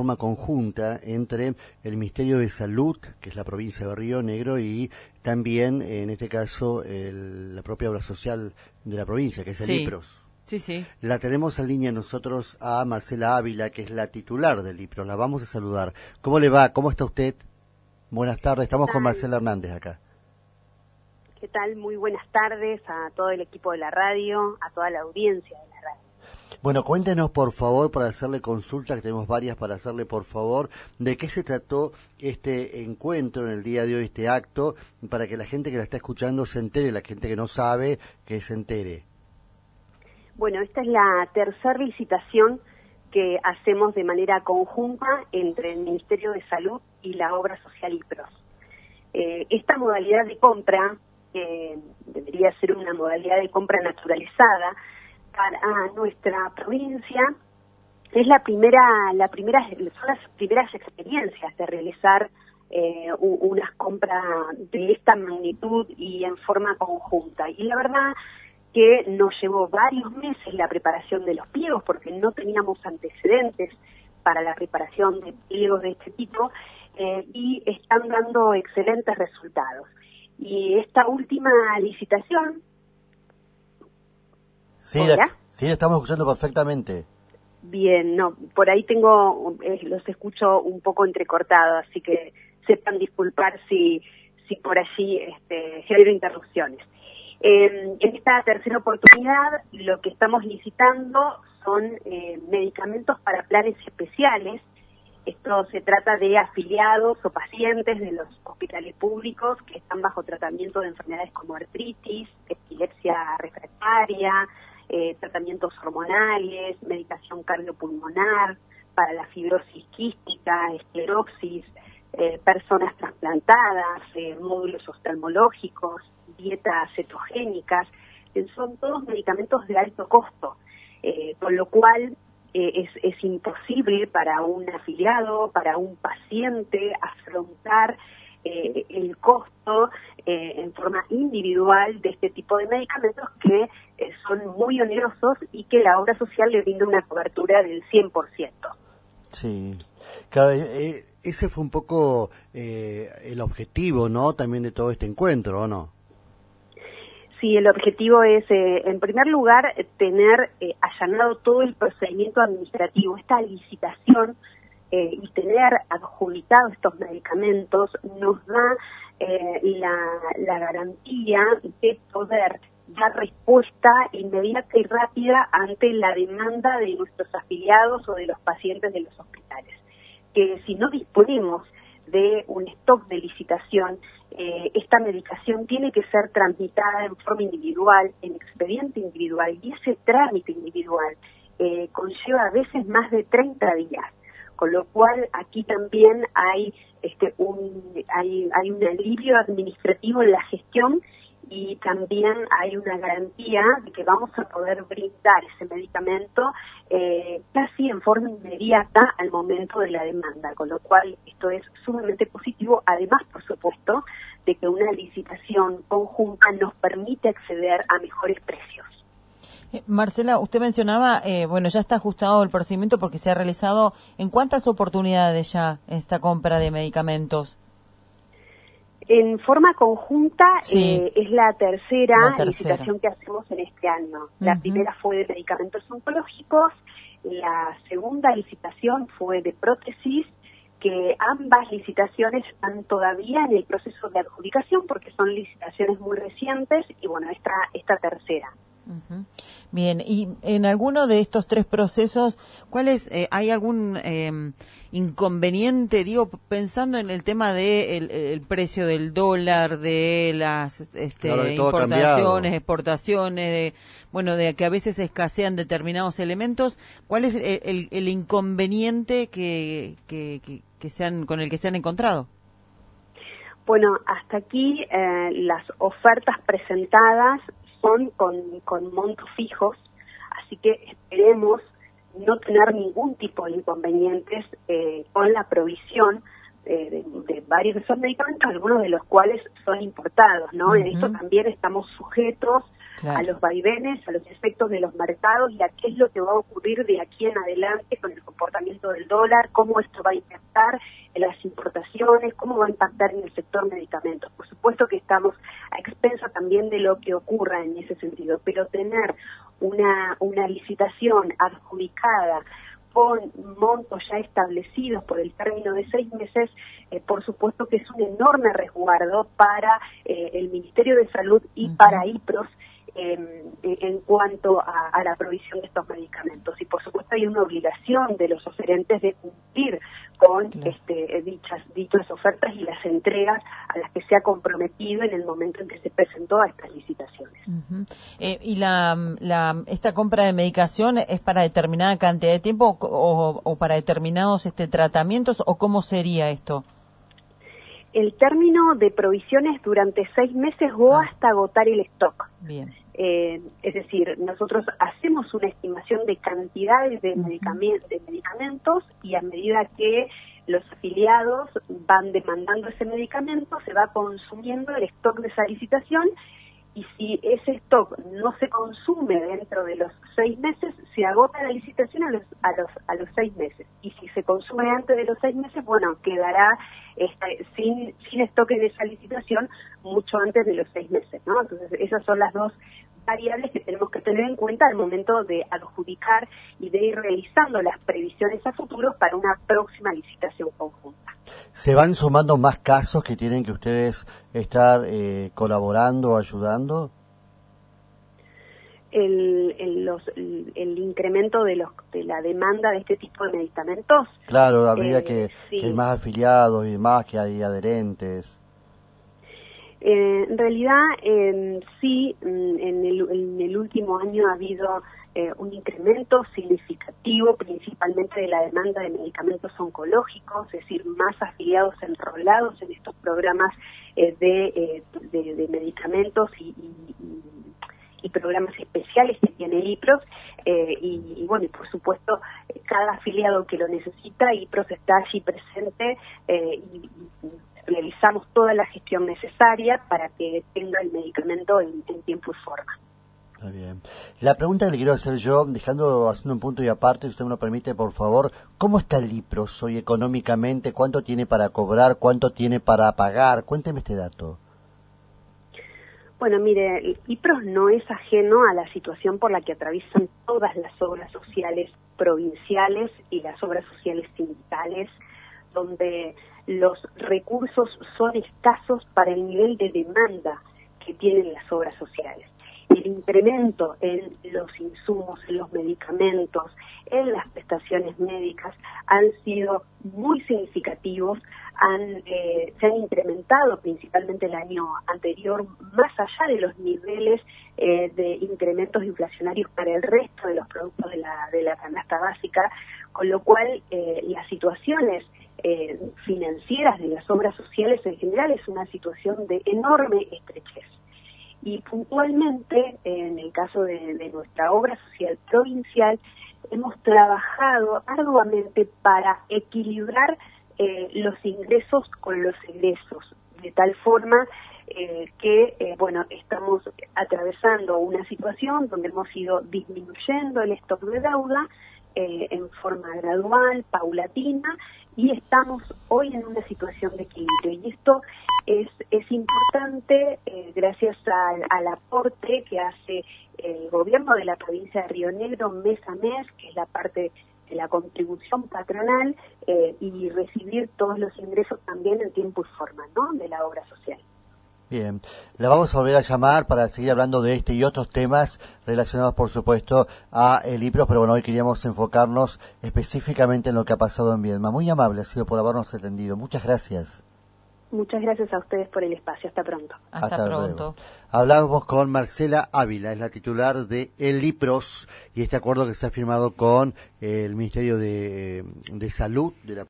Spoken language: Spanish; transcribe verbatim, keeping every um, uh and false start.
forma conjunta entre el Ministerio de Salud, que es la provincia de Río Negro, y también, en este caso, el, la propia obra social de la provincia, que es el sí. I P R O S. Sí, sí. La tenemos en línea nosotros a Marcela Ávila, que es la titular del I P R O S. La vamos a saludar. ¿Cómo le va? ¿Cómo está usted? Buenas tardes. Estamos con Marcela Hernández acá. ¿Qué tal? Muy buenas tardes a todo el equipo de la radio, a toda la audiencia de la radio. Bueno, cuéntenos, por favor, para hacerle consulta, que tenemos varias para hacerle, por favor, de qué se trató este encuentro en el día de hoy, este acto, para que la gente que la está escuchando se entere, la gente que no sabe, que se entere. Bueno, esta es la tercera licitación que hacemos de manera conjunta entre el Ministerio de Salud y la obra social I P R O S. Eh, esta modalidad de compra, que debería ser una modalidad de compra naturalizada para nuestra provincia, es la primera, la primera, son las primeras experiencias de realizar eh, unas compras de esta magnitud y en forma conjunta. Y la verdad que nos llevó varios meses la preparación de los pliegos, porque no teníamos antecedentes para la preparación de pliegos de este tipo, eh, y están dando excelentes resultados. Y esta última licitación... Sí, la, sí, la estamos escuchando perfectamente. Bien, no, por ahí tengo, eh, los escucho un poco entrecortados, así que sepan disculpar si, si por allí este, genero interrupciones. Eh, en esta tercera oportunidad, lo que estamos licitando son eh, medicamentos para planes especiales. Esto se trata de afiliados o pacientes de los hospitales públicos que están bajo tratamiento de enfermedades como artritis, epilepsia refractaria, eh, tratamientos hormonales, medicación cardiopulmonar, para la fibrosis quística, esclerosis, eh, personas trasplantadas, eh, módulos oftalmológicos, dietas cetogénicas. Eh, son todos medicamentos de alto costo, eh, con lo cual Eh, es, es imposible para un afiliado, para un paciente, afrontar eh, el costo eh, en forma individual de este tipo de medicamentos que eh, son muy onerosos y que la obra social le brinda una cobertura del cien por ciento. Sí, claro, eh, ese fue un poco eh, el objetivo, ¿no?, también de todo este encuentro, ¿o no? Sí, el objetivo es, eh, en primer lugar, tener eh, allanado todo el procedimiento administrativo, esta licitación, eh, y tener adjudicado estos medicamentos nos da eh, la, la garantía de poder dar respuesta inmediata y rápida ante la demanda de nuestros afiliados o de los pacientes de los hospitales. Que si no disponemos de un stock de licitación, eh, esta medicación tiene que ser tramitada en forma individual, en expediente individual, y ese trámite individual eh, conlleva a veces más de treinta días, con lo cual aquí también hay este un hay, hay un alivio administrativo en la gestión, y también hay una garantía de que vamos a poder brindar ese medicamento eh, casi en forma inmediata al momento de la demanda, con lo cual esto es sumamente positivo, además, por supuesto, de que una licitación conjunta nos permite acceder a mejores precios. Eh, Marcela, usted mencionaba, eh, bueno, ya está ajustado el procedimiento porque se ha realizado, ¿en cuántas oportunidades ya esta compra de medicamentos? En forma conjunta, sí. eh, es la tercera, la tercera licitación que hacemos en este año. Uh-huh. La primera fue de medicamentos oncológicos, la segunda licitación fue de prótesis, que ambas licitaciones están todavía en el proceso de adjudicación porque son licitaciones muy recientes, y bueno, esta, esta tercera. Uh-huh. Bien, y en alguno de estos tres procesos, ¿cuál es, eh, hay algún eh, inconveniente, digo, pensando en el tema de el, el precio del dólar, de las este, claro, de importaciones, exportaciones, de, bueno, de que a veces escasean determinados elementos, ¿cuál es el, el, el inconveniente que, que, que, que se han, con el que se han encontrado? Bueno, hasta aquí eh, las ofertas presentadas son con, con montos fijos, así que esperemos no tener ningún tipo de inconvenientes eh, con la provisión eh, de, de varios de esos medicamentos, algunos de los cuales son importados, ¿no? Uh-huh. En esto también estamos sujetos claro. a los vaivenes, a los efectos de los mercados y a qué es lo que va a ocurrir de aquí en adelante con el comportamiento del dólar, cómo esto va a impactar en las importaciones, cómo va a impactar en el sector medicamentos. Por supuesto que estamos a expensa también de lo que ocurra en ese sentido, pero tener una, una licitación adjudicada con montos ya establecidos por el término de seis meses, eh, por supuesto que es un enorme resguardo para eh, el Ministerio de Salud y uh-huh. para IPROS eh, en cuanto a, a la provisión de estos medicamentos. Y por supuesto hay una obligación de los oferentes de cumplir con claro. este, dichas, dichas ofertas y las entregas a las que se ha comprometido en el momento en que se presentó a estas licitaciones. Uh-huh. eh, ¿Y la, la esta compra de medicación es para determinada cantidad de tiempo o, o, o para determinados este tratamientos o cómo sería esto? El término de provisiones durante seis meses o ah. hasta agotar el stock. Bien. Eh, es decir, nosotros hacemos una estimación de cantidades de, uh-huh. medicamentos, de medicamentos y a medida que los afiliados van demandando ese medicamento, se va consumiendo el stock de esa licitación y si ese stock no se consume dentro de los seis meses, se agota la licitación a los, a los, a los seis meses. Y si se consume antes de los seis meses, bueno, quedará este, sin, sin stock de esa licitación mucho antes de los seis meses, ¿no? Entonces, esas son las dos variables que tenemos que tener en cuenta al momento de adjudicar y de ir realizando las previsiones a futuros para una próxima licitación conjunta. ¿Se van sumando más casos que tienen que ustedes estar eh, colaborando o ayudando? El, el, los, el, el incremento de, los, de la demanda de este tipo de medicamentos. Claro, a medida eh, que, sí. que hay más afiliados y demás, que hay adherentes. Eh, en realidad, eh, sí, en el, en el último año ha habido eh, un incremento significativo, principalmente de la demanda de medicamentos oncológicos, es decir, más afiliados enrolados en estos programas eh, de, eh, de, de medicamentos y, y, y programas especiales que tiene IPROS, eh, y, y bueno, y por supuesto, cada afiliado que lo necesita, IPROS está allí presente eh, y, y realizamos toda la gestión necesaria para que tenga el medicamento en, en tiempo y forma. Está bien. La pregunta que le quiero hacer yo, dejando, haciendo un punto y aparte, si usted me lo permite, por favor, ¿cómo está el IPROS hoy económicamente? ¿Cuánto tiene para cobrar? ¿Cuánto tiene para pagar? Cuénteme este dato. Bueno, mire, el IPROS no es ajeno a la situación por la que atraviesan todas las obras sociales provinciales y las obras sociales sindicales, donde los recursos son escasos para el nivel de demanda que tienen las obras sociales. El incremento en los insumos, en los medicamentos, en las prestaciones médicas han sido muy significativos, han, eh, se han incrementado principalmente el año anterior, más allá de los niveles eh, de incrementos inflacionarios para el resto de los productos de la, de la canasta básica, con lo cual eh, las situaciones Eh, financieras de las obras sociales en general es una situación de enorme estrechez. Y puntualmente, en el caso de, de nuestra obra social provincial, hemos trabajado arduamente para equilibrar eh, los ingresos con los egresos, de tal forma eh, que, eh, bueno, estamos atravesando una situación donde hemos ido disminuyendo el stock de deuda eh, en forma gradual, paulatina, y estamos hoy en una situación de equilibrio. Y esto es, es importante eh, gracias al, al aporte que hace el gobierno de la provincia de Río Negro mes a mes, que es la parte de la contribución patronal, eh, y recibir todos los ingresos también en tiempo y forma, ¿no?, de la obra social. Bien, la vamos a volver a llamar para seguir hablando de este y otros temas relacionados, por supuesto, a el IPROS, pero bueno, hoy queríamos enfocarnos específicamente en lo que ha pasado en Viedma. Muy amable ha sido por habernos atendido. Muchas gracias. Muchas gracias a ustedes por el espacio. Hasta pronto. Hasta, Hasta pronto. Hablamos con Marcela Ávila, es la titular de el IPROS y este acuerdo que se ha firmado con el Ministerio de, de Salud de la